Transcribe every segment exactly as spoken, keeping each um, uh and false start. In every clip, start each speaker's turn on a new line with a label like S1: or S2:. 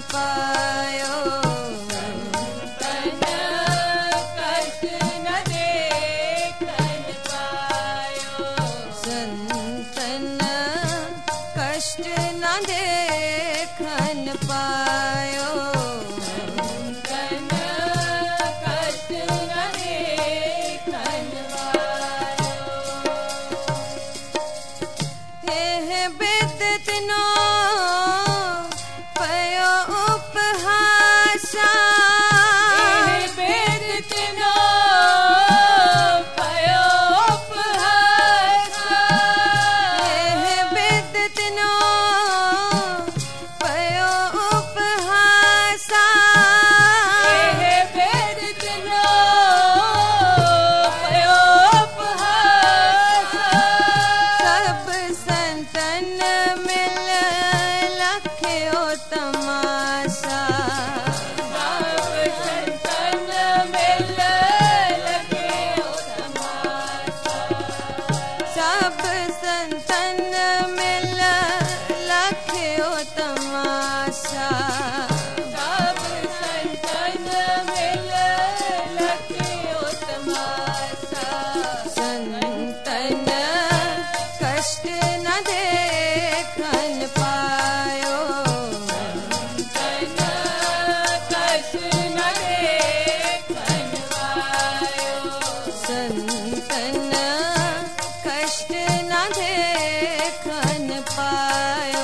S1: पायो
S2: संतन कष्ट न देखन पायो
S1: संतन कष्ट न देखन पायो
S2: संतन कष्ट न देखन पायो
S1: हे विदित नो पयो उपहासा
S2: एह विदित नो पयो उपहासा
S1: हे विदित नो पयो उपहासा
S2: एह विदित नो पयो उपहासा
S1: सब संतन मिल लख्यो तमाशा
S2: सब संतन मिल लगे तमाशा
S1: सब संतन मिल लख्यो तमाशा
S2: सब संतन मिल लगे तमाशा
S1: संतन कष्ट न देखन पायो
S2: संतन कष्ट न देखन पायो
S1: संतन कष्ट न देखन पायो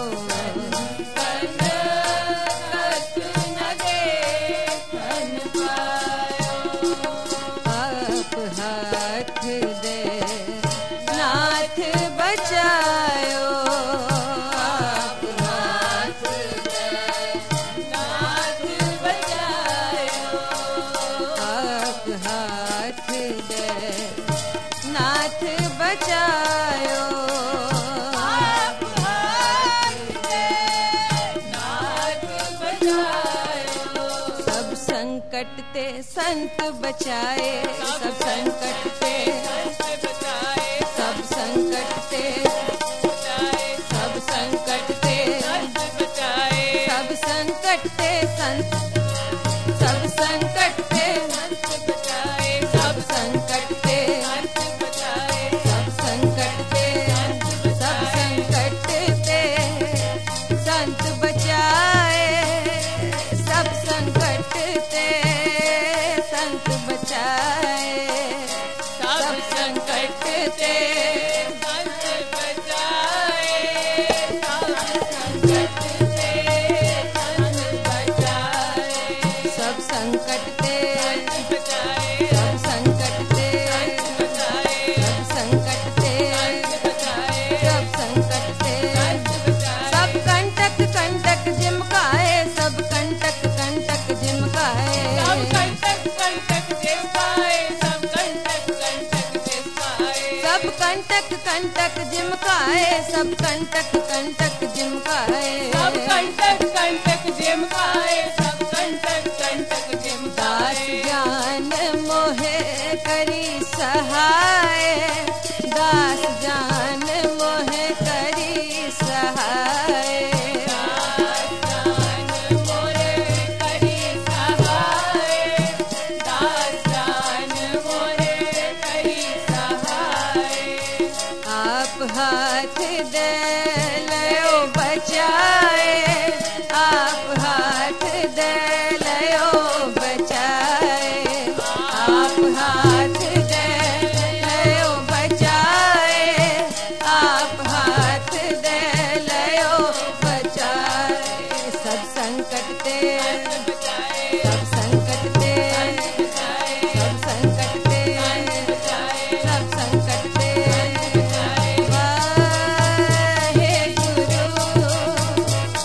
S2: संतन कष्ट न देखन पायो
S1: आप हाथ दे नाथ बचायो आप
S2: हाथ दे नाथ बचायो
S1: आप हाथ दे नाथ बचायो
S2: आप हाथ दे नाथ बचायो
S1: सब संकट ते संत बचाए सब संकट ते
S2: संत बचाए
S1: सब संकट ते
S2: बचाए
S1: सब संकट ते
S2: संत बचाए
S1: सब संकट ते संत सब संकट ते
S2: संत बचाए
S1: सब संकट ते
S2: संत बचाए
S1: सब संकट ते सब संकट ते संत बचाए सब संकट ते संत बचाए
S2: सब संकट ते संत बचाए सब संकट ते संत बचाए
S1: सब संकट ते
S2: संत बचाए
S1: सब संकट ते
S2: संत बचाए
S1: सब संकट ते
S2: संत बचाए
S1: सब कंटक कंटक जिमकाए सब कंटक कंटक जिमकाए
S2: सब कंटक कंटक जिमकाए सब कंटक कंटक जिमकाए
S1: सब कंटक कंटक जिमकाए सब कंटक कंटक जिमकाए
S2: सब कंटक कंटक जिमकाए सब कंटक कंटक
S1: दास
S2: जिमकाए
S1: ज्ञान मोहे करी सहाय दास ज्ञान मोहे करी सहाय
S2: दास मोरे करी सहाय दास जान मोरे करी सहाय
S1: आप हाथ दे लयो बचाए आप हाथ दे लयो बचाए आप हाथ दे लयो बचाए आप हाथ दे लयो बचाए सब संकट ते
S2: बचाए
S1: सब संकट ते
S2: बचाए
S1: सब संकट ते
S2: बचाए
S1: सब संकट ते
S2: बचाए
S1: वाहे गुरु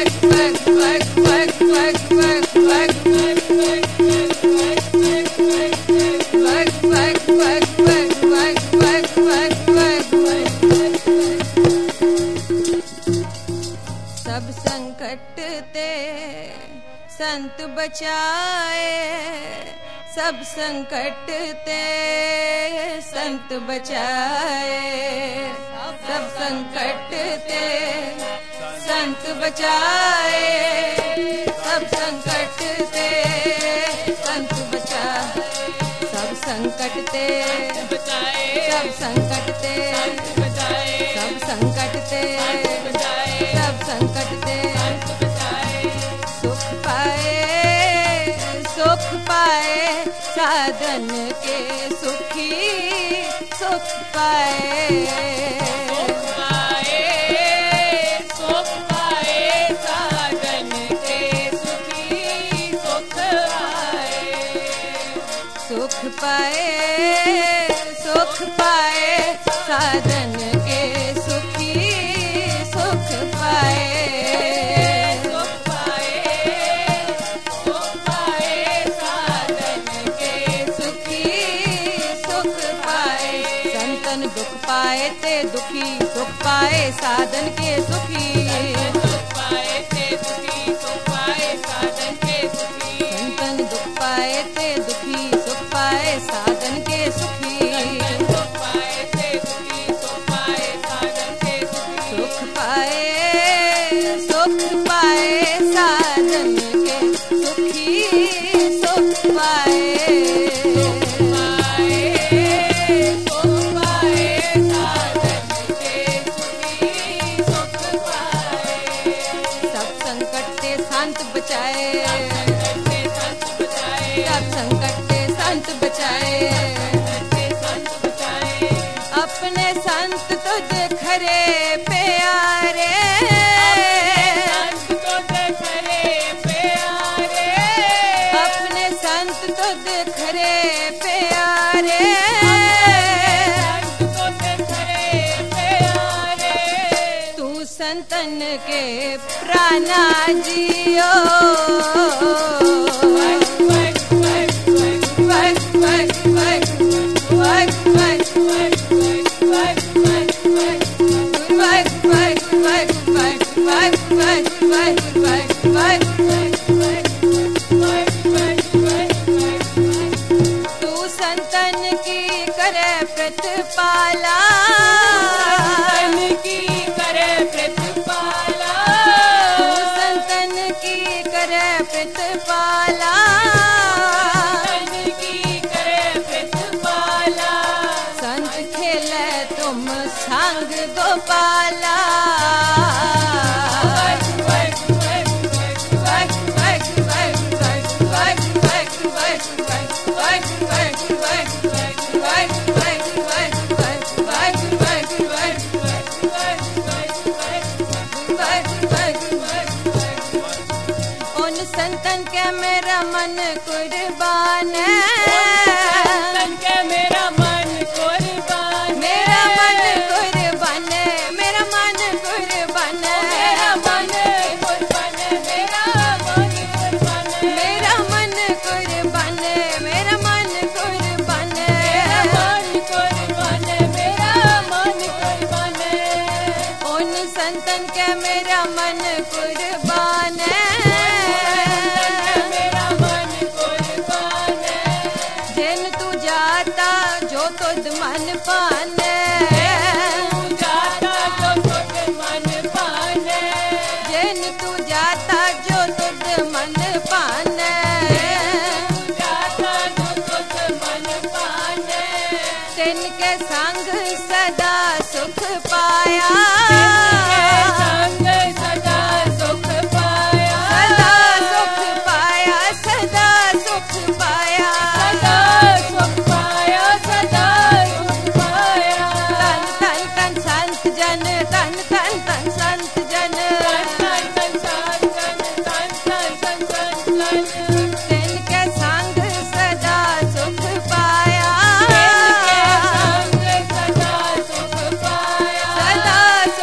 S1: सब संकट ते संत बचाए, सब संकट ते संत बचाए, सब संकट ते संत बचाए, सब संकट ते संत बचाए, सब संकट ते
S2: बचाए
S1: सब संकट ते
S2: बचाए
S1: सब संकट ते
S2: बचाए
S1: सब संकट ते
S2: बचाए
S1: सुख पाए सुख पाए साधन के सुखी सुख पाए
S2: पाए सुख पाए साधन के सुखी सुख पाए
S1: सुख पाए सुख पाए साधन के सुखी सुख पाए
S2: सुख पाए सुख पाए साधन के
S1: सुखी सुख पाए संतन दुख पाए ते दुखी सुख पाए साधन के सुखी
S2: सुख पाए ते दुखी सुख पाए साधन के सुखी
S1: संतन दुख पाए ते दुखी सुख पाए साधन के सुखी
S2: सुख पाए ते दुखी सुख पाए साधन के सुखी
S1: सुख पाए सुख पाए साधन के सुखी सुख पाए सब संकट से संत बचाए सब संकट से संत बचाए अपने संत तुझ खरे प्यारे अपने संत तुझ खरे प्यारे तू संतन के प्राणा जियो तू संतन की करे प्रतिपाला तू संतन की करे प्रतिपाला संत खेले तुम संग गोपाला उन संतन के मेरा मन कुर्बान
S2: मेरा मन कुर्बान
S1: मेरा मन कुर्बान मेरा मन कुर्बान
S2: मेरा मन कुर्बान मेरा मन कुर्बान
S1: मेरा मन कुर्बान मेरा मन कुर्बान
S2: मन कुर्बान मेरा मन कुर्बान
S1: उन संतन के मेरा मन कुर्बान
S2: मेरा मन कुर्बान
S1: जिन तू जाता जो तुझ मन पाने
S2: जाता जो तुझ मन पाने
S1: जिन तू जाता जो तुझ मन पाने
S2: जाता जो तुझ मन पाने
S1: तिनके संग सदा सुख पाया
S2: संग सदा सुख पाया
S1: सदा सुख पाया सदा सुख पाया
S2: सदा सुख पाया सदा सुख पाया
S1: तन तन तन संत जन तन तन तन संत जन
S2: तन तन तन तन तन तन तन
S1: तिनके संग सदा सुख पाया
S2: संग सदा सुख पाया
S1: सदा